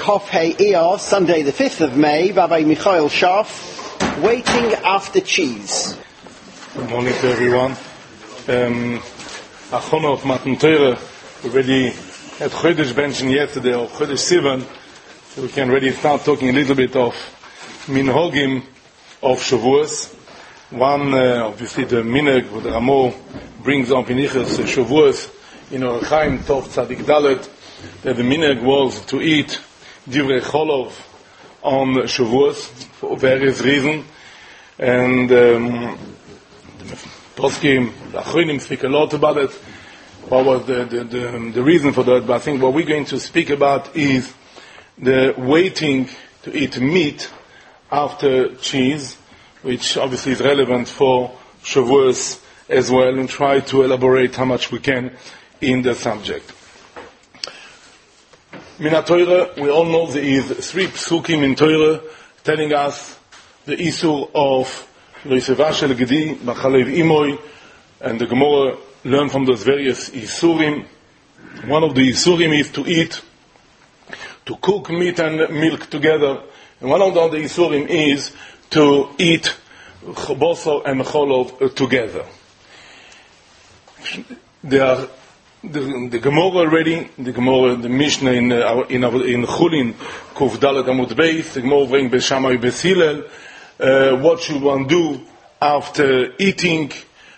Chof Hei Iyar, Sunday the 5th of May, Rabbi Michael Scharf, Waiting After Cheese. Good morning to everyone. Achona of Matan Torah, we already had Chodesh mentioned yesterday, or Chodesh Sivan, so we can already start talking a little bit of Minhagim of Shavuos. One, obviously the Minhag, what the Ramo brings up in Ichas Shavuos, in Chaim Tov Tzadik Dalet, that the minhag was to eat divrei cholov on Shavuos for various reasons, and the poskim, the achronim speak a lot about it. What was the reason for that? But I think what we're going to speak about is the waiting to eat meat after cheese, which obviously is relevant for Shavuos as well, and try to elaborate how much we can in the subject. Min Torah, we all know there is 3 psukim in Torah telling us the isur of Loiseva shel Gedi b'chalev imoy, and the Gemara learn from those various isurim. One of the isurim is to cook meat and milk together, and one of the other isurim is to eat bosor and cholov together. The Gemara already, the Mishnah in Chulin, Kuf Dalet Amud Beis, the Gemara bring Beshamai Besilel, what should one do after eating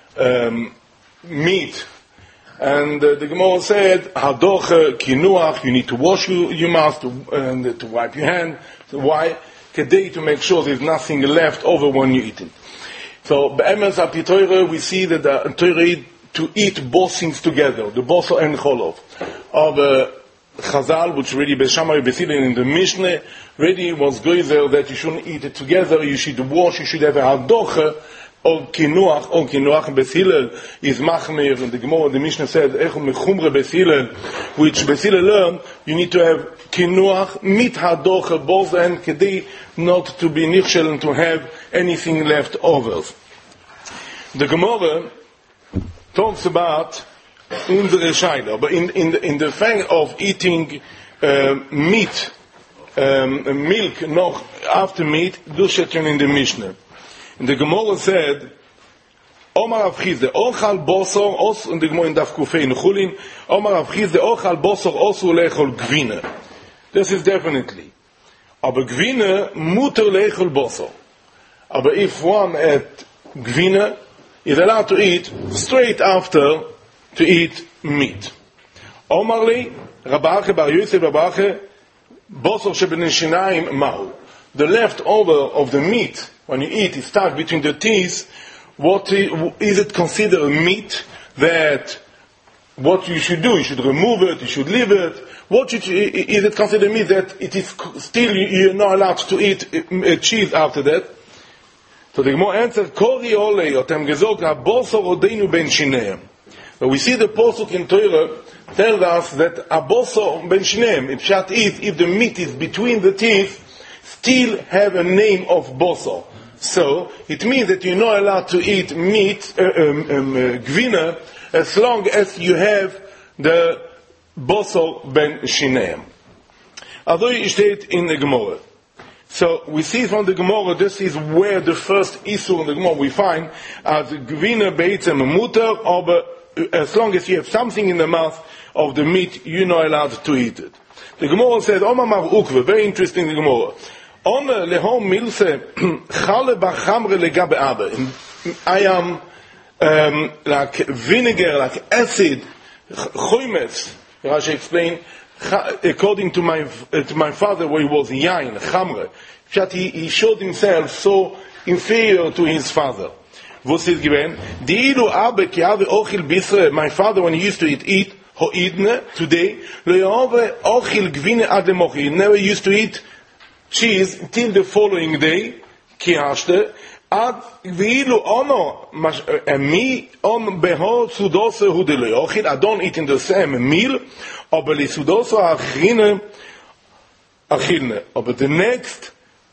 meat? And the Gemara said, Hadoche Kinuach, you need to wash your mouth and to wipe your hand. So why? Kedei, to make sure there's nothing left over when you eat it. So, Be'emes Api Torah, we see that the Torah to eat both things together, the bosor and cholov. Of Chazal, which really Beshamai Besilin in the Mishnah, really was goizer that you shouldn't eat it together, you should wash, you should have a hadoche, or kinuach Besilel is machmir, and the Gemara, the Mishnah said, echum mechumre Besilel, which Besilel learned, you need to have kinuach, mit hadoche, both and kedei, not to be nichshel and to have anything left over. The Gemara talks about unsere Scheide, but in the fact of eating meat, milk, noch after meat, dushetchen in the Mishnah. And the Gemara said, Omar Rav Chizde, ochal bosor, os, and the Gemara in Daf Kufei in Chulin, Omar Rav Chizde, ochal bosor, osu lechol gwine. This is definitely. Aber gwine, muter lechol bosor. Aber if one at gwine, is allowed to eat straight after to eat meat. Omarli, Rabache Bar Yosef Rabache, Bosor sheben shinayim mahu. The leftover of the meat, when you eat, is stuck between the teeth. What is it considered meat? That what you should do? You should remove it. You should leave it. Is it considered meat that it is still you're not allowed to eat cheese after that? So the Gemara answers, Kori olei, otem gezok, ha-bosor odeinu ben shineim. But we see the posuk in Torah tells us that a-bosor ben shineim, if the meat is between the teeth, still have a name of bosor. So, it means that you're not allowed to eat meat, gwina, as long as you have the bosor ben shineim. Adoi steht in the Gemara. So we see from the Gemara, this is where the first issue in the Gemara we find as gwina beitzem muter, or as long as you have something in the mouth of the meat, you're not allowed to eat it. The Gemara says, Omar Mar Ukve, very interesting the Gemara. Omer lehom milse chale bachamre legabe abe. I am like vinegar, like acid, choimetz. Rashi explained, according to my father, where he was yain, chamre, that he showed himself so inferior to his father. Was is given? Diilu abe ki ave ochil bisre. My father, when he used to eat hoidne today, lo yove ochil gwine ad lemochi. He never used to eat cheese till the following day. Ki hashte ad viilu ono mi on behor sudose hudele ochil. I don't eat in the same meal. Aber li sudose achine achilne. But the next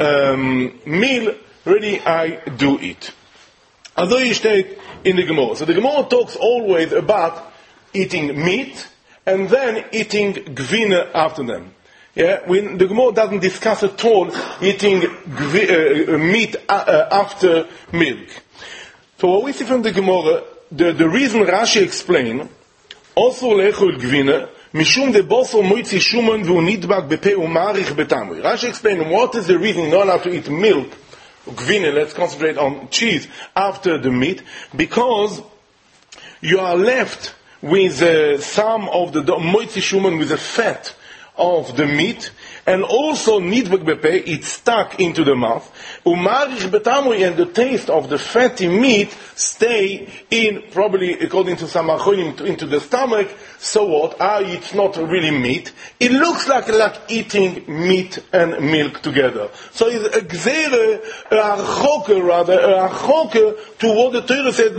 meal, really, I do eat. Although you state in the Gemara. So the Gemara talks always about eating meat and then eating gwine after them. Yeah, the Gemara doesn't discuss at all eating meat after milk. So what we see from the Gemara, the reason Rashi explained, also lechol gvina, mishum de bosor moitzi shuman v'u nidbak bepe u'marich betamri. Rashi explained what is the reason you're not allowed to eat milk, gvina, let's concentrate on cheese, after the meat, because you are left with some of the moitzi shuman, with the fat of the meat, and also nidbak bepe, it's stuck into the mouth. Umarich betamri, and the taste of the fatty meat stay in, probably according to some achronim, into the stomach. So what? It's not really meat. It looks like eating meat and milk together. So it's a gzere, a choker to what the Torah said,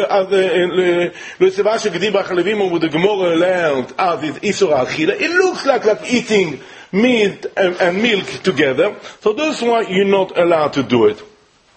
what the Gemara learned as is Isur Achila. It looks like eating meat and milk together. So that's why you're not allowed to do it.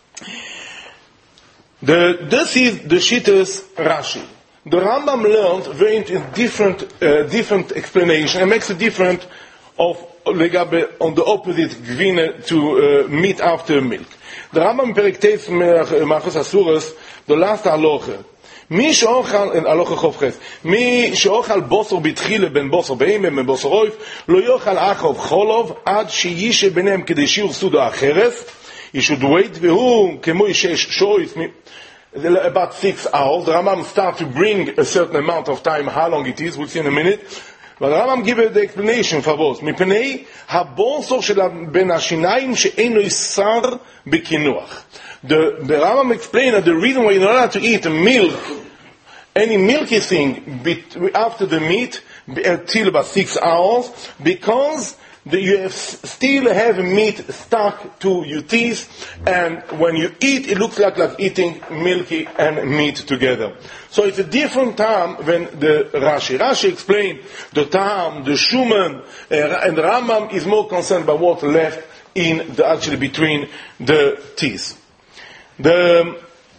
This is the Shittas Rashi. The Rambam learned very different explanation and makes a different of legabe on the opposite gvina to meat after milk. The Rambam Perek Teis Machos Asuros, the last halacha. מי שאוכל, הלוך חופכס, מי שאוכל בוסר בתחילה בין בוסר בהמה בין בוסר אויף, לא יאכל אחוב חולוב עד שישה ביניהם כדי שיעור סודו אחרס, you should wait, והוא כמו שיש שויס, about 6 hours, the Rambam starts to bring a certain amount of time, how long it is, we'll see in a minute, but the Rambam gives the explanation for both, מפני הבוסר של בין השיניים שאינו יסר בקינוח. The Rambam explained that the reason why you're not allowed to eat milk, any milky thing after the meat till about 6 hours, because you still have meat stuck to your teeth, and when you eat, it looks like eating milky and meat together. So it's a different time than the Rashi. Rashi explained the time, the shuman, and the Rambam is more concerned by what's left actually between the teeth. The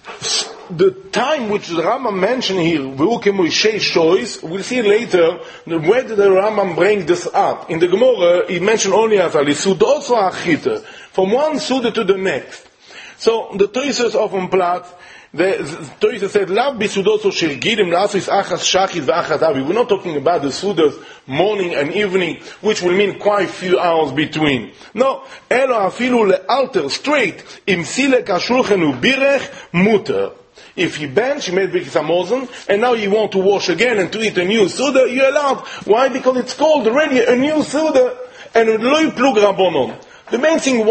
time which the Rambam mentioned here, we'll see later where did the Rambam bring this up. In the Gemara, he mentioned only as also achita, from one suda to the next. So the Toyses often plat, the Toyses said, "Lav bisudoso shel gidim lasis achas shachis ve'achas avi." We're not talking about the sudas morning and evening, which will mean quite few hours between. No, elo afilu lealter straight im silek ashulchen ubirech muter. If he bench, he made Birkas Hamazon, and now you want to wash again and to eat a new suda, you're allowed. Why? Because it's called already a new suda, and loy plug rabbonon. The main thing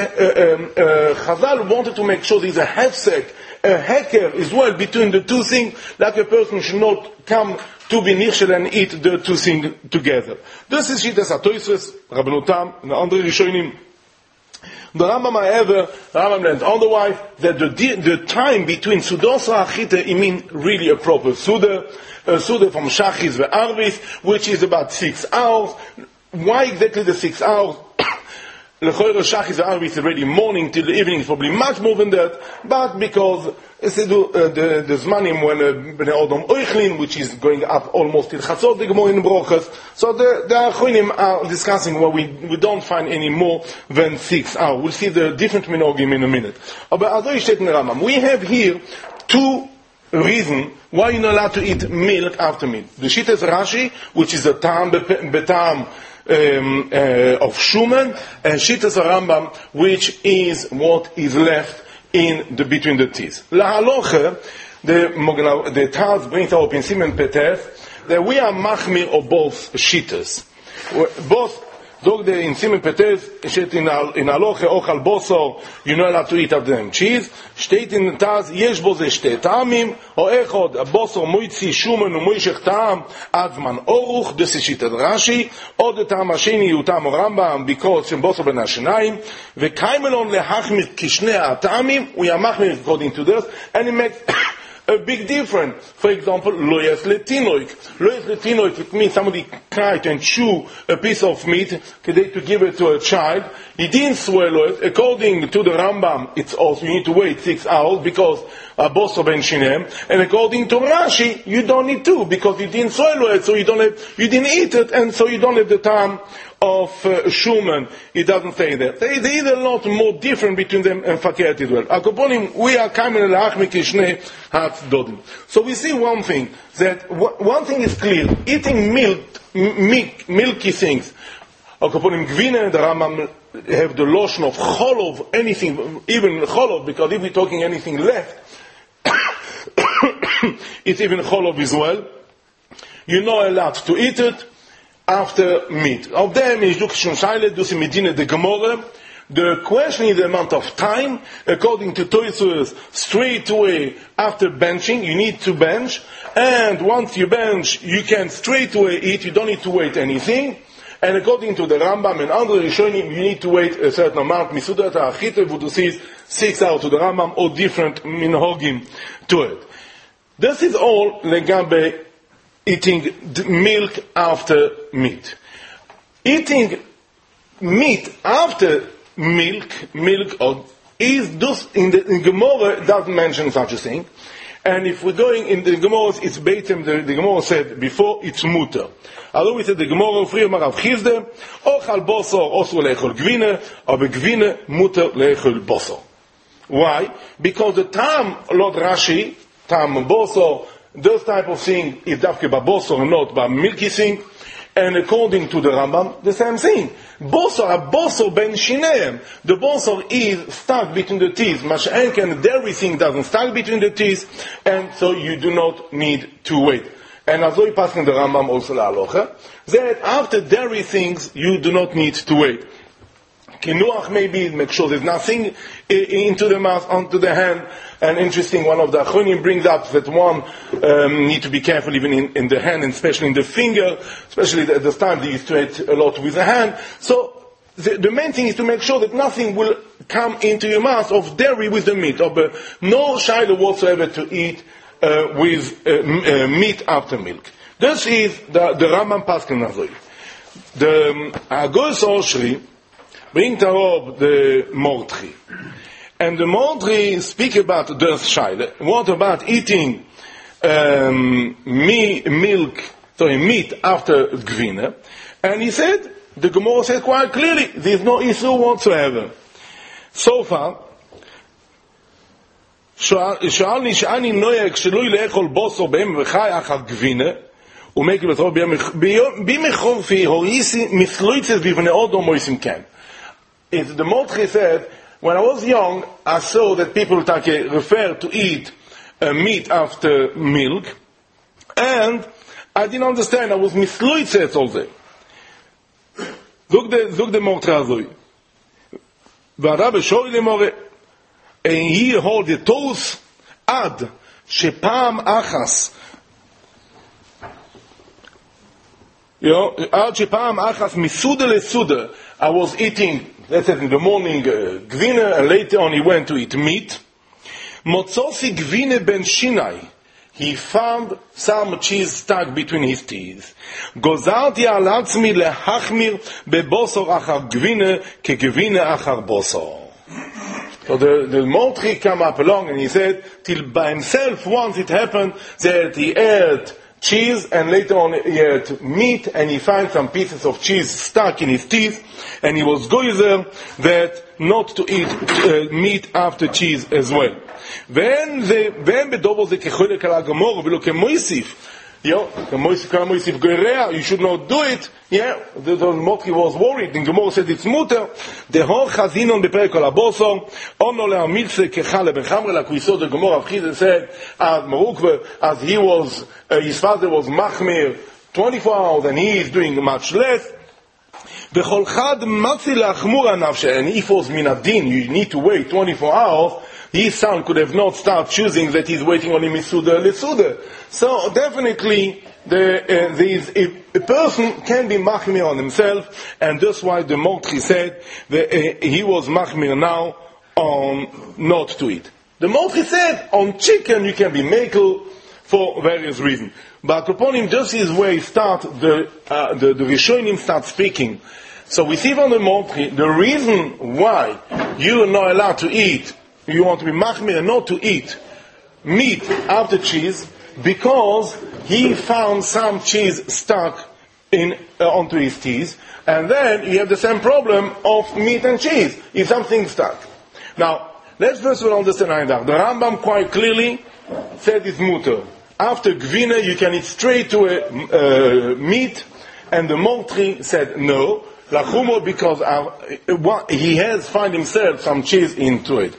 Chazal wanted to make sure there's a hefsek, a heker as well between the two things, like a person should not come to be nichshel and eat the two things together. This is Shittas HaTosfos, Rabbanutam, and the andere Rishonim. The Rambam, however, learned otherwise that the time between Sudos Achita, it means really a proper Suda, a Suda from Shachis ve'Arvis, which is about 6 hours. Why exactly the 6 hours? L'choyer Shachis ve'Arvis is already morning till the evening, is probably much more than that, but because the Zmanim when Bnei Odom Oichlin, which is going up almost till Chatzot, the Gemara in Brochas, so the Achronim are discussing what we don't find any more than 6 hours. We'll see the different minogim in a minute. We have here two reasons why you're not allowed to eat milk after meat. The Shittas Rashi, which is the Tam Betam of Shuman, and Shittas Rambam, which is what is left in between the teeth. La halacha, the Taz brings up in Siman Peter that we are machmir of both shittas. Both dog the in Siman Peter shet in halacha ochal bosor, you're not allowed to eat of them cheese. Steht in the Taz yesh bo ze shte ta'amim o echod bosor moitzi shumen u'moishech ta'am adman oruch. This is shittas Rashi. Or the ta'am hasheni hu ta'am Rambam because shem bosor ben hashenayim v'kaimelon lehachmir kishnei ha'ta'amim we are machmir according to this, and it makes a big difference. For example, loyas letinoik. Loyas letinoik, it means somebody tried and chew a piece of meat to give it to a child. He didn't swallow it. According to the Rambam, it's also, you need to wait 6 hours because boso ben shinem. And according to Rashi, you don't need to because you didn't swallow it, so you didn't eat it, and so you don't have the time of Schumann, it doesn't say that. There is a lot more different between them and Fakert as well. Akoponim, we are coming So we see one thing, that one thing is clear, eating milky things. Akoponim Gvine, the Rambam have the lotion of cholov, anything, even cholov, because if we're talking anything left, it's even cholov as well. You're not allowed to eat it after meat. Of them is the Gemara. The question is the amount of time. According to Tosfos, straight away after benching, you need to bench, and once you bench, you can straight away eat. You don't need to wait anything. And according to the Rambam and other Rishonim, you need to wait a certain amount. Misudat ha'achitev v'dusis 6 hours to the Rambam, or different minhagim to it. This is all legabe eating milk after meat. Eating meat after milk is dus in the Gemara doesn't mention such a thing. And if we're going in the Gemara, it's beitem, the Gemara said before, it's muter. Although we said the Gemara, free Marav Chizde, ochal bosor osu lechol gvine, or begvine muter lechol bosor. Why? Because the tam, Lord Rashi, tam bosor, those type of thing is dafke ba bosor, not ba milky thing. And according to the Rambam, the same thing. Bosor ben shineim. The bosor is stuck between the teeth. Mash'enk and dairy thing doesn't stuck between the teeth, and so you do not need to wait. And as we pass in the Rambam also la'alocha, that after dairy things, you do not need to wait. Kinuach maybe, make sure there's nothing into the mouth, onto the hand. And interesting, one of the Achronim brings up that one need to be careful even in the hand, and especially in the finger, especially at this time they used to eat a lot with the hand. So the main thing is to make sure that nothing will come into your mouth of dairy with the meat, or no shiloh whatsoever to eat with meat after milk. This is the Rambam Paskin Nazoi. The Agos Oshri bring Tarob the Mordchi. And the Mordchi speak about the Shaila. What about eating meat after Gvina? And he said, the Gemara said quite clearly, there is no issue whatsoever. So far, שאלני שאני נויג שלוי לאכול בוסו בהם וחי אחר גבינה ומקל בתור בימי חורפי הוריסי מסלויצס בבני עוד מויסים כן. The Mordchi said, when I was young, I saw that people refer to eat meat after milk, and I didn't understand. I was misluitzet all day. Zug the Mordchi azoi. V'Rabbi shoi lemore, and he hold the toes ad shepam achas. Ad shepam achas misuda lesuda. I was eating, let's say in the morning, gvina, and later on he went to eat meat. Motzosi gvine ben shinai. He found some cheese stuck between his teeth. Gozarti al atzmi lehachmir bebosor achar gvine ke gvine achar bosor. So the Mordchi came up along and he said, till by himself once it happened that he ate cheese and later on he ate meat and he found some pieces of cheese stuck in his teeth and he was goizer that not to eat meat after cheese as well. ואין בדובו זה כחולק על הגמור ולא כמויסיף. You should not do it. Yeah, the Mordchi was worried. And Gemara said it's muter. The whole chazinon בפרק על הבוסו, ono le'amilse kechale bechamre, like we saw the Gemara of Chizah said, as Marukve, as he was, his father was machmir 24 hours, and he is doing much less. בכל חד מצי להחמור הנפש, and if it was minadin, you need to wait 24 hours, his son could have not started choosing that he's waiting on him Misuda Lesuda. So definitely a person can be machmir on himself, and that's why the Mordchi said that he was machmir now on not to eat. The Mordchi said on chicken you can be makel for various reasons. But upon him, this is where he the Rishonim start speaking. So we see from the Mordchi the reason why you are not allowed to eat, you want to be machmir and not to eat meat after cheese, because he found some cheese stuck onto his teeth, and then you have the same problem of meat and cheese, if something stuck. Now, let's first of all understand Einach. The Rambam quite clearly said it's mutter. After Gvina, you can eat straight to a meat, and the Mortri said no, Lachumo, because he has found himself some cheese into it.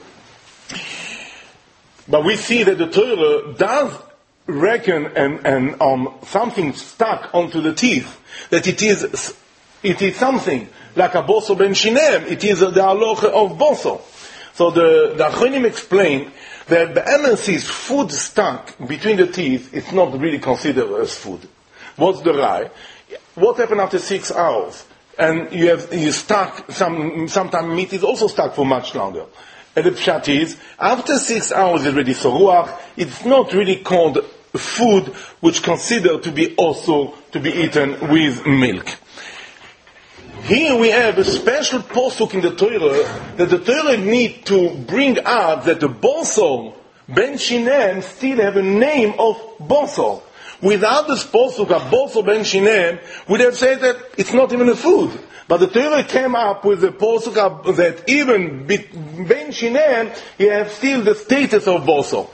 But we see that the Torah does reckon and something stuck onto the teeth, that it is something like a boso ben shinem. It is the halacha of boso. So the Achronim explain that the MNC's food stuck between the teeth is not really considered as food. What's the lie? What happened after 6 hours? And you stuck, sometimes meat is also stuck for much longer. And the pshat is, after 6 hours it's ready for ruach, it's not really called food which considered to be also to be eaten with milk. Here we have a special posuk in the Torah that the Torah need to bring out that the bosor, ben shinem, still have a name of bosor. Without this posuk, a bosor ben shinem would have said that it's not even a food. But the Torah came up with the posuk that even ben shinem, you have still the status of bosor.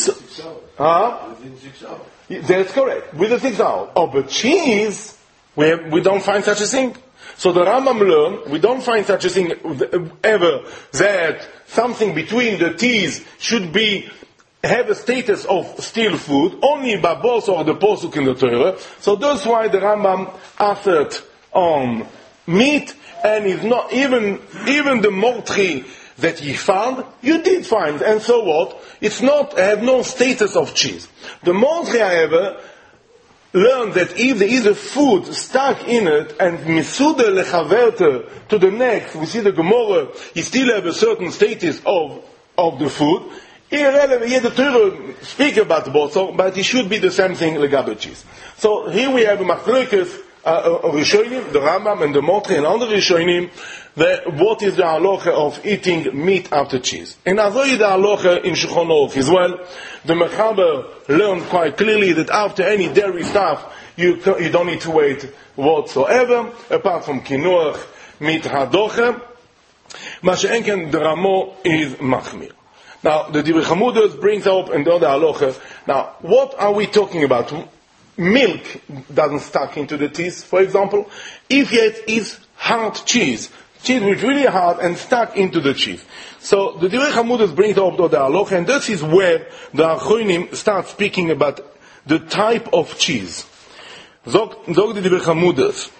That's correct. With the 6 hours. Oh, but cheese, we don't find such a thing. So the Rambam learned, we don't find such a thing ever, that something between the teeth should have a status of still food, only by both or the posuk in the Torah. So that's why the Rambam assert on meat, and is not even the Mortri that he found, you did find, and so what? It's not, have no status of cheese. The Mortri, however, learned that if there is a food stuck in it, and misuda lechaverte to the next, we see the Gemara, he still have a certain status of the food. Irrelevant, yet the Torah speak about the bosor, but it should be the same thing legabe cheese. So here we have a machlokes Rishonim, the Rambam and the Mortri and other Rishonim, what is the halacha of eating meat after cheese. And azoi the halacha in Shulchan Aruch as well. The Mechaber learned quite clearly that after any dairy stuff, you don't need to wait whatsoever, apart from kinuach, meat hadoche. Masha'enken, the Ramo is machmir. Now, the Divrei Chamudos brings up and the other halacha. Now, what are we talking about? Milk doesn't stuck into the teeth, for example. If yet is hard cheese which is really hard and stuck into the cheese. So the Divrei Chamudos brings up the halacha, and this is where the Achronim start speaking about the type of cheese. Zog the Divrei Chamudos.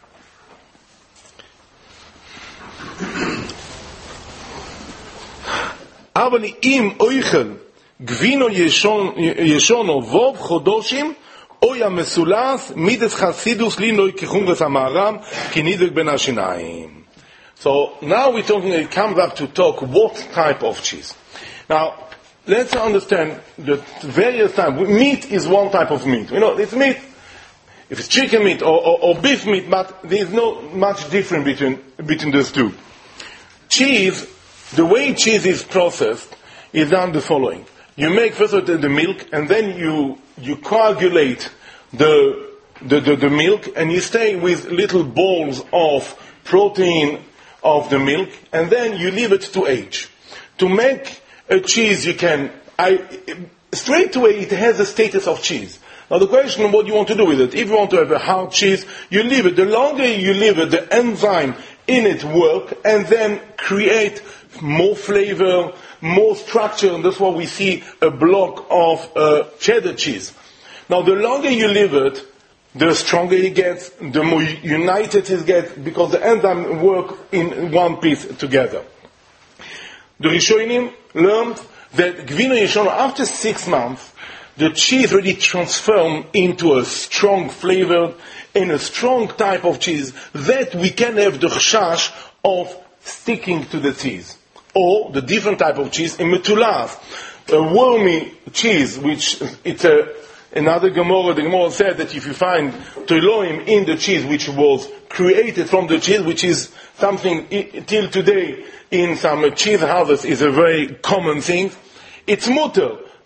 אבל אם אויכל גבינו ישונו ווב חודשים אוי המסולס מידס חסידוס לינוי כחומרס המהר"ם כנידק בין השיניים. So now it comes up to talk what type of cheese. Now let's understand the various types. Meat is one type of meat. You know, it's meat, if it's chicken meat or beef meat, but there is no much difference between those two. Cheese, the way cheese is processed is done the following. You make first of all the milk, and then you coagulate the milk, and you stay with little balls of protein of the milk, and then you leave it to age. To make a cheese, straight away it has the status of cheese. Now the question is what you want to do with it. If you want to have a hard cheese, you leave it. The longer you leave it, the enzyme in it work, and then create more flavor, more structure, and that's why we see a block of cheddar cheese. Now the longer you leave it, the stronger it gets, the more united it gets, because the enzyme work in one piece together. The Rishonim learned that Gvino Yeshono, after 6 months, the cheese really transformed into a strong flavor and a strong type of cheese that we can have the chashash of sticking to the teeth. Or the different type of cheese in metulas, a wormy cheese, which it's another Gemara. The Gemara said that if you find toiloim in the cheese, which was created from the cheese, which is something till today in some cheese houses is a very common thing, it's mutter.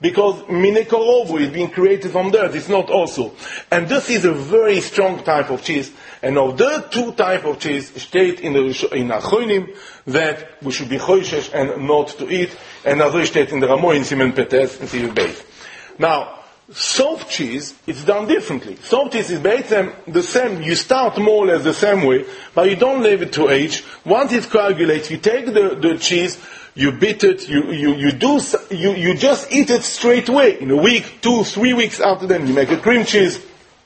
because minekorovu is being created from dirt. It's not also. And this is a very strong type of cheese. And of the two type of cheese, state in Achronim that we should be choishesh and not to eat. And also state in the Ramoy in Simen Petes and Simen Beis. Now, soft cheese, it's done differently. Soft cheese is basically the same. You start more or less the same way, but you don't leave it to age. Once it coagulates, you take the cheese, you beat it, you just eat it straight away. In a week, 2-3 weeks after then, you make a cream cheese.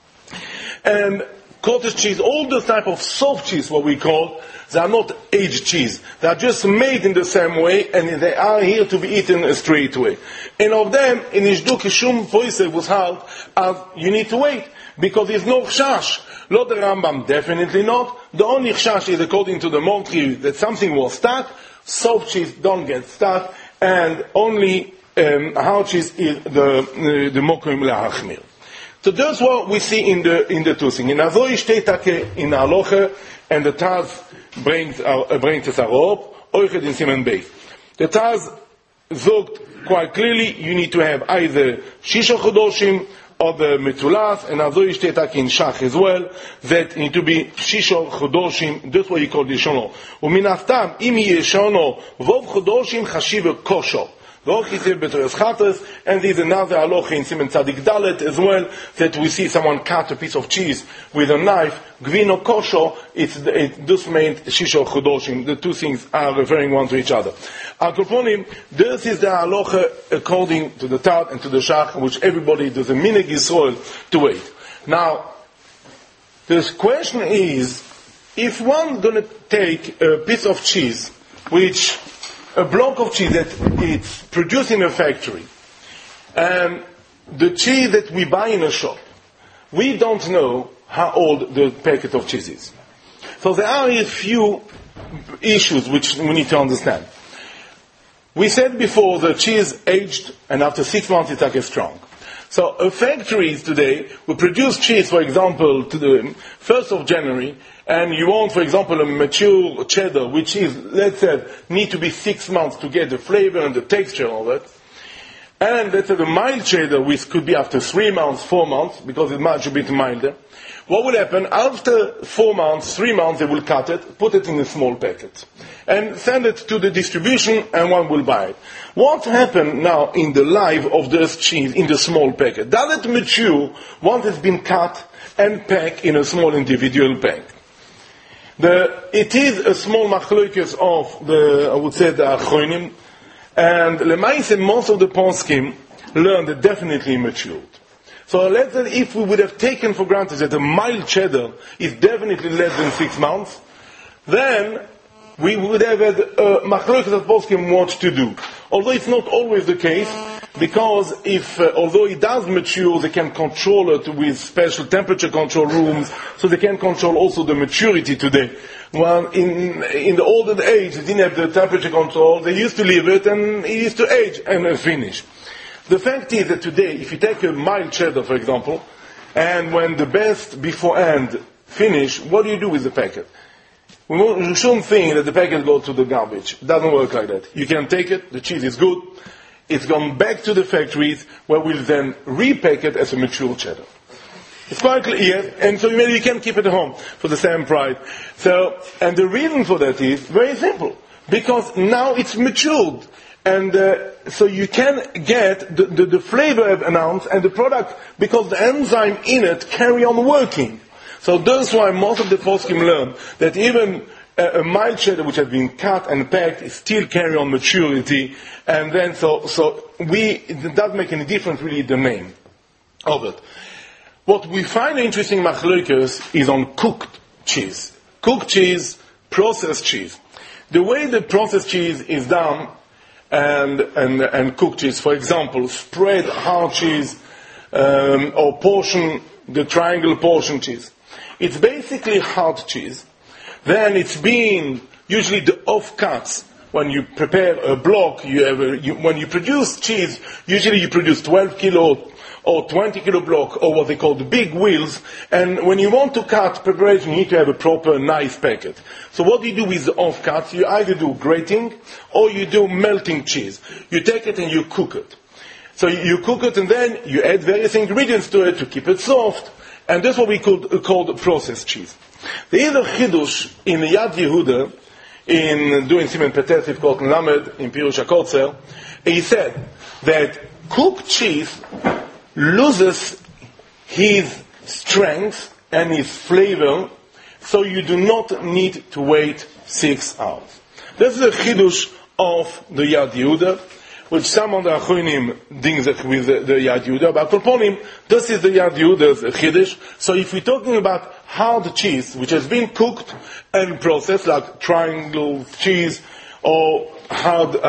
And cottage cheese, all the type of soft cheese, what we call, they are not aged cheese. They are just made in the same way, and they are here to be eaten straight away. And of them, in Ishduk Shum Poise was held as you need to wait, because there's no chash. Not the Rambam, definitely not. The only chash is according to the Montri that something was stuck. Soft cheese don't get stuck, and only hard cheese is the Mokim Lahachmir. So that's what we see in the two things. In Azoi Shteitake in Aloche, and the Taz bringt es Arop, Oichet in Simen Beis. The Taz sagt quite clearly, you need to have either Shisha Chodoshim or the Metulas, and Azoi Shteitake in Shach as well, that need to be Shisha Chodoshim, that's what you call the Shono. Uminastam, im Yeshono, Vov Chodoshim Chashiv Kosho. And there's another halacha in Simen Tzadik Dalet as well, that we see someone cut a piece of cheese with a knife, Gvino Kosho, it does mean Shisha Chodoshim. The two things are referring one to each other. Akoponim, this is the halacha according to the Tat and to the Shach, which everybody does a minig Yisrael to wait. Now, the question is, if one gonna take a piece of cheese, which a block of cheese that it's produced in a factory, and the cheese that we buy in a shop, we don't know how old the packet of cheese is. So there are a few issues which we need to understand. We said before the cheese aged, and after 6 months it's like strong. So factories today will produce cheese, for example, to the 1st of January, and you want, for example, a mature cheddar, which is, let's say, need to be 6 months to get the flavor and the texture and all that. And let's say the mild cheddar, which could be after 3 months, 4 months, because it's much a bit milder. What will happen? After 4 months, 3 months, they will cut it, put it in a small packet, and send it to the distribution, and one will buy it. What happened now in the life of this cheese in the small packet? Does it mature once it's been cut and packed in a small individual pack? It is a small machlokes of I would say, the Achronim, and Lemaise, most of the poskim learned that definitely matured. So let's say if we would have taken for granted that a mild cheddar is definitely less than 6 months, then we would have had machlokes of poskim what to do. Although it's not always the case, because although it does mature, they can control it with special temperature control rooms, so they can control also the maturity today. Well, in the olden age, they didn't have the temperature control, they used to leave it and it used to age and finish. The fact is that today, if you take a mild cheddar, for example, and when the best beforehand finish, what do you do with the packet? You shouldn't think that the packet goes to the garbage. It doesn't work like that. You can take it, the cheese is good, it's gone back to the factories, where we'll then repack it as a mature cheddar. It's quite clear, and so maybe you can keep it at home for the same price. So, and the reason for that is very simple, because now it's matured, and so you can get the flavor announced and the product, because the enzyme in it carry on working. So that's why most of the poskim learn that even a mild cheddar which has been cut and packed still carry on maturity, and then it doesn't make any difference really the name of it. What we find interesting machlokes is on cooked cheese. Cooked cheese, processed cheese. The way the processed cheese is done and cooked cheese, for example, spread hard cheese or portion, the triangle portion cheese. It's basically hard cheese. Then it's being usually the offcuts. When you prepare a block, when you produce cheese, usually you produce 12 kilo or 20 kilo block, or what they call the big wheels. And when you want to cut preparation, you need to have a proper nice packet. So what do you do with the offcuts? You either do grating or you do melting cheese. You take it and you cook it. So you cook it and then you add various ingredients to it to keep it soft. And that's what we call processed cheese. There is a chidush in Yad Yehuda, in doing Siman Petesif called Lamed, in Pirush HaKotzer. He said that cooked cheese loses his strength and his flavor, so you do not need to wait 6 hours. This is a chidush of the Yad Yehuda, which some of the Achronim think with the Yad Yehuda, but upon him, this is the Yad Yehuda's chiddush. So if we're talking about hard cheese, which has been cooked and processed, like triangle cheese or hard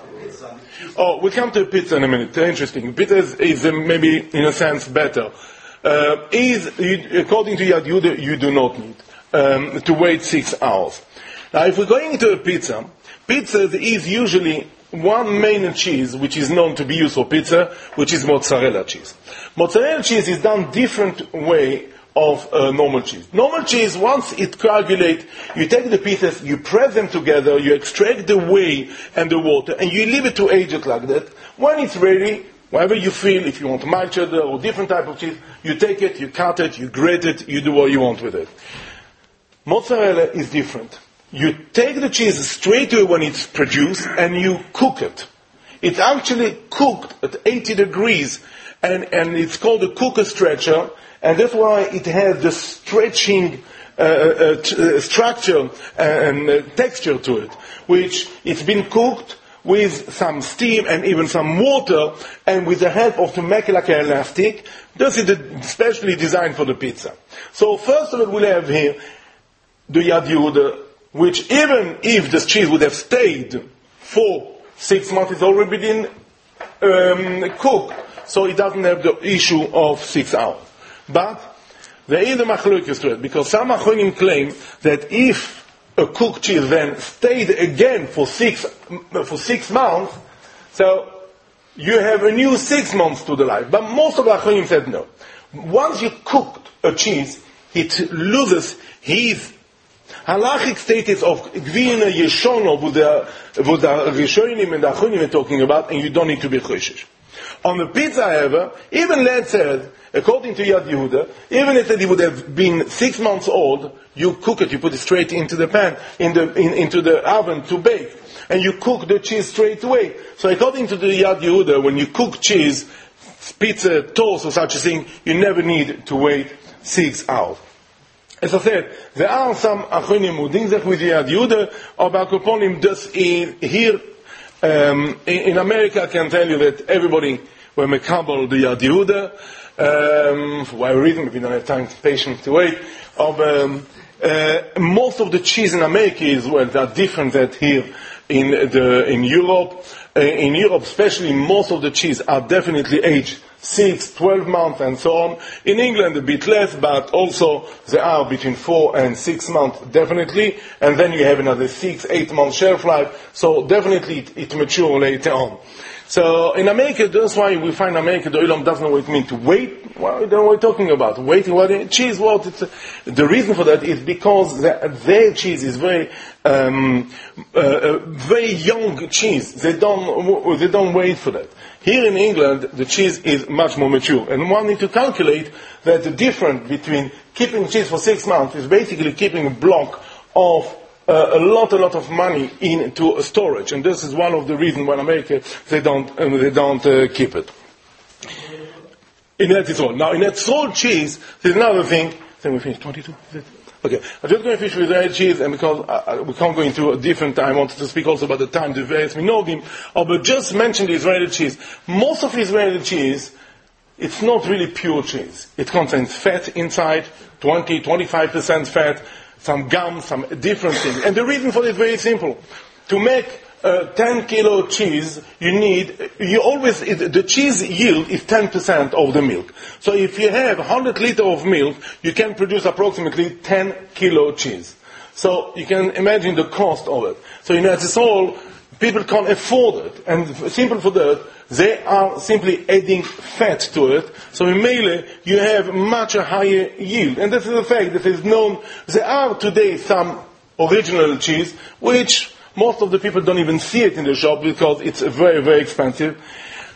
oh, we'll come to pizza in a minute. Interesting. Pizza is maybe, in a sense, better. According to Yad Yehuda, you do not need to wait 6 hours. Now, if we're going into a pizza is usually one main cheese which is known to be used for pizza, which is mozzarella cheese. Mozzarella cheese is done different way of normal cheese. Normal cheese, once it coagulates, you take the pieces, you press them together, you extract the whey and the water, and you leave it to age it like that. When it's ready, whatever you feel, if you want mild cheddar or different type of cheese, you take it, you cut it, you grate it, you do what you want with it. Mozzarella is different. You take the cheese straight away when it's produced and you cook it. It's actually cooked at 80 degrees and it's called a cooker stretcher, and that's why it has the stretching structure and texture to it, which it's been cooked with some steam and even some water, and with the help of to make it like an elastic. This is specially designed for the pizza. So first of all, we'll have here the Yad Yehuda, which even if this cheese would have stayed for 6 months, it's already been cooked, so it doesn't have the issue of 6 hours. But there is a machlokes to it, because some achronim claim that if a cooked cheese then stayed again for 6 months, so you have a new 6 months to the life. But most of the achronim said no. Once you cooked a cheese, it loses his halachic status of Gvina Yeshonov, with the Rishonim and the Achronim are talking about, and you don't need to be choshesh. On the pizza, however, even let's say, according to Yad Yehuda, even if it would have been 6 months old, you cook it, you put it straight into the pan, into the oven to bake, and you cook the cheese straight away. So according to the Yad Yehuda, when you cook cheese, pizza, toast or such a thing, you never need to wait 6 hours. As I said, there are some Achronim who think that with Yad Yehuda, or Bakoponim, this is here, in America, I can tell you that everybody were mekabel the Yad Yehuda, for whatever reason, we don't have time, patience to wait. Most of the cheese in America is, well, they are different than here in Europe. In Europe, especially, most of the cheese are definitely aged 6, 12 months and so on. In England, a bit less, but also they are between 4 and 6 months, definitely. And then you have another 6, 8 months shelf life. So definitely it matures later on. So in America, that's why we find America, the Olam doesn't know what it means to wait. Well, we don't know what we're talking about. Waiting, what cheese, what? The reason for that is because their cheese is very young cheese. They don't wait for that. Here in England, the cheese is much more mature. And one needs to calculate that the difference between keeping cheese for 6 months is basically keeping a block of a lot of money into storage, and this is one of the reasons why in America they don't keep it. In Etzol. Now in Etzol cheese, there's another thing. Then we finish 22. Is it? Okay, I'm just going to finish with Israeli cheese, and because we can't go into a different time, I wanted to speak also about the time, the various minogim, but just mention the Israeli cheese. Most of Israeli cheese, it's not really pure cheese. It contains fat inside, 20-25% fat, some gum, some different things. And the reason for it is very simple. To make 10 kilo cheese, the cheese yield is 10% of the milk. So if you have 100 liters of milk, you can produce approximately 10 kilo cheese. So you can imagine the cost of it. So it's all, people can't afford it. And simple for that, they are simply adding fat to it. So in Mele, you have much higher yield. And this is a fact that is known. There are today some original cheese, which most of the people don't even see it in the shop because it's very, very expensive.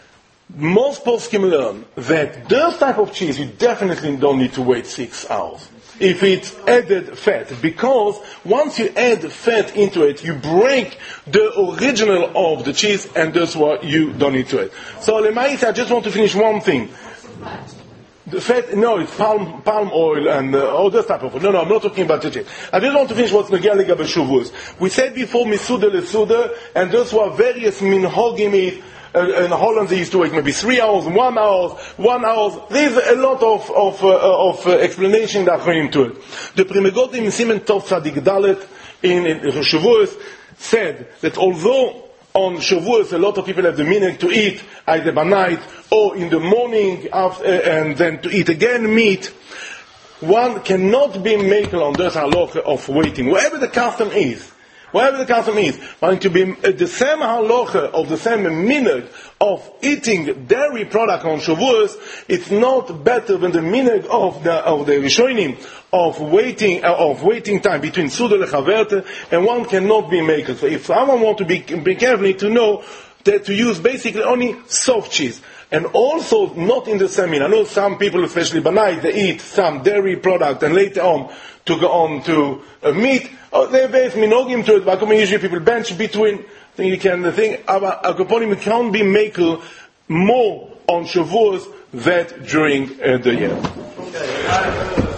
most poskim learn that those type of cheese you definitely don't need to wait 6 hours if it's added fat, because once you add fat into it, you break the original of the cheese, and that's what you don't need to add. So Lemaisa, I just want to finish one thing. The fat, no, it's palm oil and all this type of food. No, I'm not talking about the cheese. I just want to finish what's Nagia Lega B'Shavus. We said before Misuda Lesuda, and those were various minhagim. In Holland they used to wait maybe 3 hours, 1 hour. There's a lot of explanation that go into it. The Pri Megadim in Siman Tov Tzadik Dalet in Shavuos said that although on Shavuos a lot of people have the minhag to eat either by night or in the morning after, and then to eat again meat, one cannot be makel on this halacha of waiting, wherever the custom is. Going to be the same halacha of the same minhag of eating dairy product on Shavuos, it's not better than the minhag of the Rishonim of waiting time between Suda Lechaverte, and one cannot be makel. So if someone want to be careful, need to know that to use basically only soft cheese. And also not in the same mean. I know some people, especially Banai, they eat some dairy product and later on to go on to meat. They're very minogim to it, but usually people bench between. You can't be makel more on Shavuos than during the year.